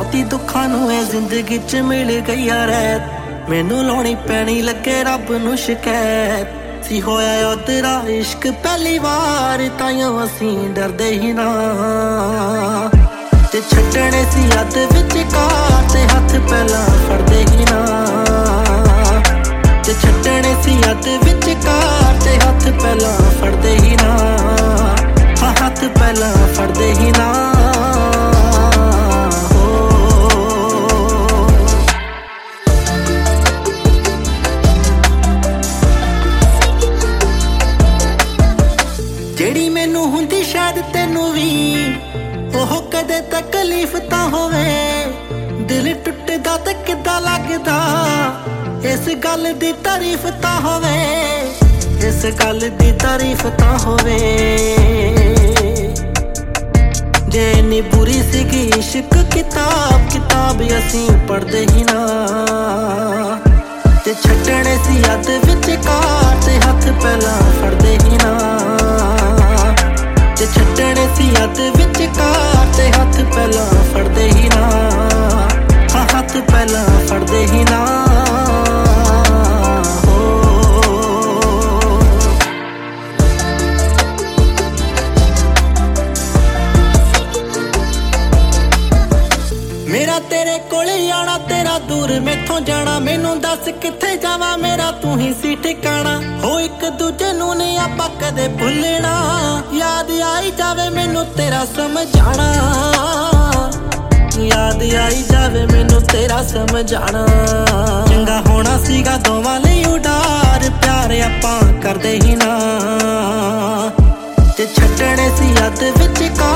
ਬਹੁਤੀ ਦੁੱਖਾਂ ਨੂੰ ਇਹ ਜ਼ਿੰਦਗੀ 'ਚ ਮਿਲ ਗਈ ਆ ਰਹਿਤ ਮੈਨੂੰ ਲਾਉਣੀ ਪੈਣੀ ਲੱਗੇ ਰੱਬ ਨੂੰ ਸ਼ਿਕਾਇਤ ਸੀ ਹੋਇਆ ਉਹ ਤੇਰਾ ਇਸ਼ਕ ਪਹਿਲੀ ਵਾਰ ਤਾਈਓ ਅਸੀਂ ਡਰਦੇ ਹੀ ਨਾ ਤੇ ਛੱਡਣੇ ਸੀ ਹੱਥ ਵਿੱਚ ਕਾਰ ਤੇ ਹੱਥ ਪਹਿਲਾਂ ਫੜਦੇ ਹੀ ਨਾ ਤੇ ਛੱਡਣੇ ਸੀ ਹੱਥ ਵਿੱਚ ਕਾਰ ਤੇ ਹੱਥ ਪਹਿਲਾਂ ਫੜਦੇ ਹੀ ਨਾ ਹਾਂ ਹੱਥ ਪਹਿਲਾਂ ਫੜਦੇ ਹੀ ਨਾ ਜਿਹੜੀ ਮੈਨੂੰ ਹੁੰਦੀ ਸ਼ਾਇਦ ਤੈਨੂੰ ਵੀ ਉਹ ਕਦੇ ਤਕਲੀਫ ਤਾਂ ਹੋਵੇ ਦਿਲ ਟੁੱਟਦਾ ਤੇ ਕਿੱਦਾਂ ਲੱਗਦਾ ਇਸ ਗੱਲ ਦੀ ਤਾਰੀਫ ਤਾਂ ਹੋਵੇ ਇਸ ਗੱਲ ਦੀ ਤਾਰੀਫ ਤਾਂ ਹੋਵੇ ਜੇ ਇੰਨੀ ਬੁਰੀ ਸੀਗੀ ਇਸ਼ਕ ਕਿਤਾਬ ਅਸੀਂ ਪੜ੍ਹਦੇ ਹੀ ਨਾ ਤੇ ਛੱਡਣੇ ਸੀ ਹੱਥ ਵਿੱਚ ਕਾਰ ਤੇ ਹੱਥ ਪਹਿਲਾਂ ਫੜਦੇ ਹੀ ਨਾ ਤੇ ਛੱਡਣੇ ਸੀ ਹੱਥ ਵਿੱਚ ਕਾਰ ਤੇ ਹੱਥ ਪਹਿਲਾਂ ਫੜਦੇ ਹੀ ਨਾ ਹਾਂ ਹੱਥ ਪਹਿਲਾਂ ਫੜਦੇ ਹੀ ਨਾ ਮੇਰਾ ਤੇਰੇ ਕੋਲੇ ਆਣਾ ਤੇਰਾ ਦੂਰ ਮੈਥੋਂ ਜਾਣਾ ਮੈਨੂੰ ਦੱਸ ਕਿੱਥੇ ਜਾਵਾਂ ਮੇਰਾ ਤੂੰ ਹੀ ਸੀ ਠਿਕਾਣਾ ਹੋ ਇੱਕ ਦੂਜੇ ਨੂੰ ਨਹੀਂ ਆਪਾਂ ਕਦੇ ਭੁੱਲਣਾ ਯਾਦ ਆਈ ਜਾਵੇ ਮੈਨੂੰ ਤੇਰਾ ਸਮਝਾਣਾ ਯਾਦ ਆਈ ਜਾਵੇ ਮੈਨੂੰ ਤੇਰਾ ਸਮਝਾਣਾ ਚੰਗਾ ਹੋਣਾ ਸੀਗਾ ਦੋਵਾਂ ਲਈ ਉਡਾਰ ਪਿਆਰ ਆਪਾਂ ਕਰਦੇ ਹੀ ਨਾ ਤੇ ਛੱਡਣੇ ਸੀ ਹੱਥ ਵਿੱਚ